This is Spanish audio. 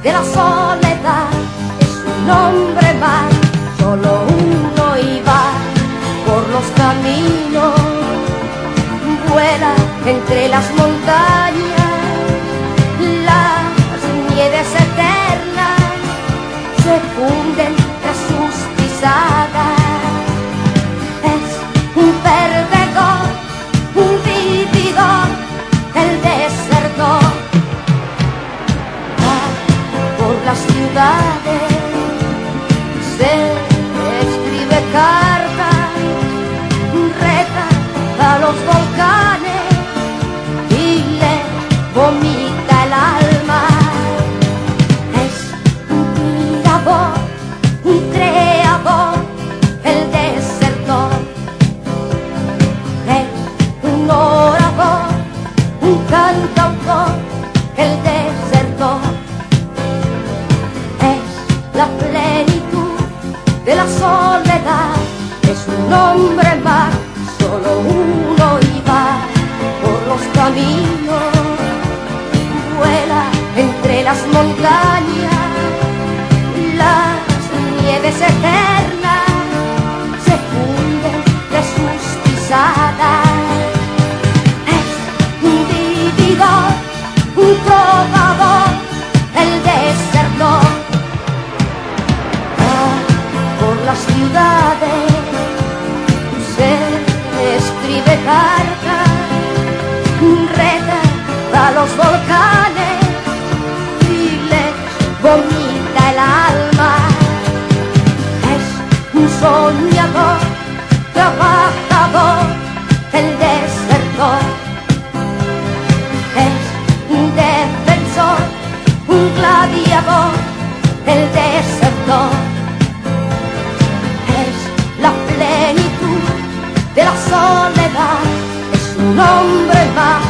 de la soledad, es un hombre más, solo uno iba por los caminos, vuela entre las montañas, las nieves eternas se funden tras sus pisadas. Es un perdedor, un vividor, el desertor. Va por las ciudades, se escribe cartas, reta a los volcanes y le vomita el alma. Es un tirador, un creador, el desertor. Es un orador, un cantautor, el desertor. Es la plenitud de la soledad, es un hombre más, solo uno iba por los caminos, vuela entre las montañas, las nieves eternas se funden de sus pisadas. Es un vividor, un trovador, el desertor. Va por las ciudades, se escribe cartas, reta a los volcanes y les vomita el alma. Es un soñador, trabajador, el desertor. Es un defensor, un gladiador, el desertor. Es la plenitud de la soledad, es un hombre más,